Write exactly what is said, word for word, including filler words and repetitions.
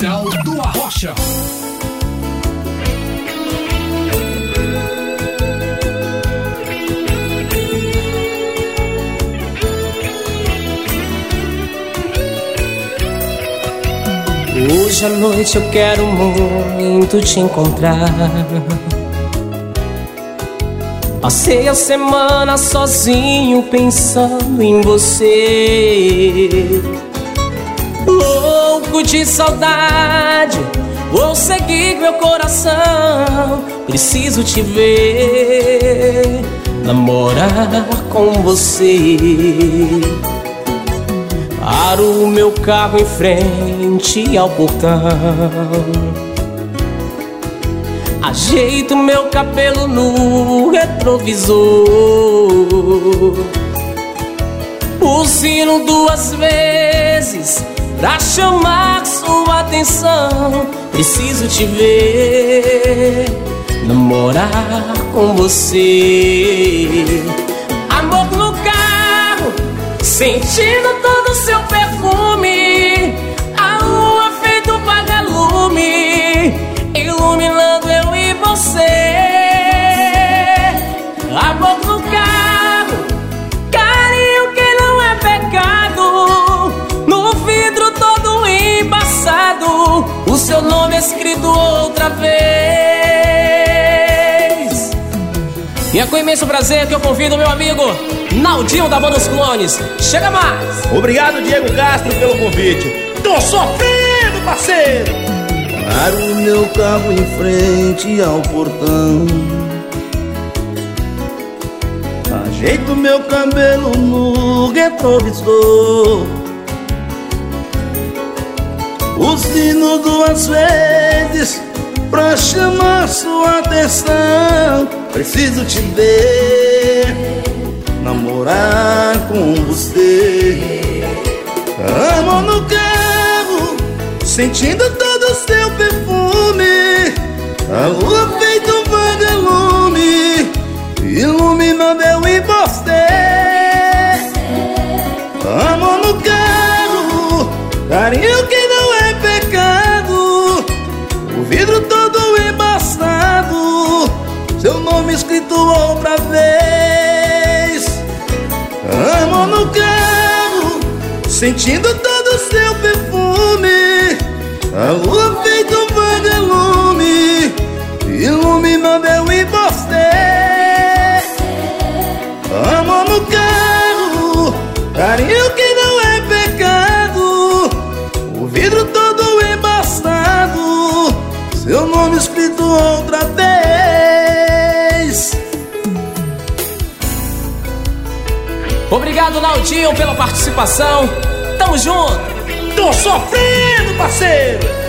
Central do Arrocha. Hoje à noite eu quero muito te encontrar. Passei a semana sozinho pensando em você. Louco de saudade, vou seguir meu coração. Preciso te ver, namorar com você. Paro o meu carro em frente ao portão, ajeito meu cabelo no retrovisor, buzino duas vezes pra chamar sua atenção. Preciso te ver, namorar com você. Amor no carro, sentindo todo o seu perfume. A lua feito um vagalume, iluminando eu e você. Amor no carro, carinho que não é pecado. No vidro todo embaçado, o seu nome escrito outra vez. E é com imenso prazer que eu convido meu amigo Naldinho da Banda Os Clones. Chega mais! Obrigado, Diego Castro, pelo convite. Tô sofrendo, parceiro! Paro o meu carro em frente ao portão, ajeito meu cabelo no retrovisor, buzino duas vezes pra chamar sua atenção. Preciso te ver, namorar com você. Amo no carro, sentindo todo o seu perfume. A lua feito um vagalume, iluminando eu e você. Amo no carro, carinho que não é pecado. O vidro todo embaçado, seu nome escrito outra vez. Amo no carro, sentindo todo o seu perfume. A lua feito um vagalume, iluminando eu e você. Amo no carro, carinho que não é pecado. O vidro todo embaçado, seu nome escrito outra vez. Obrigado, Naldinho, pela participação. Tamo junto! Tô sofrendo, parceiro!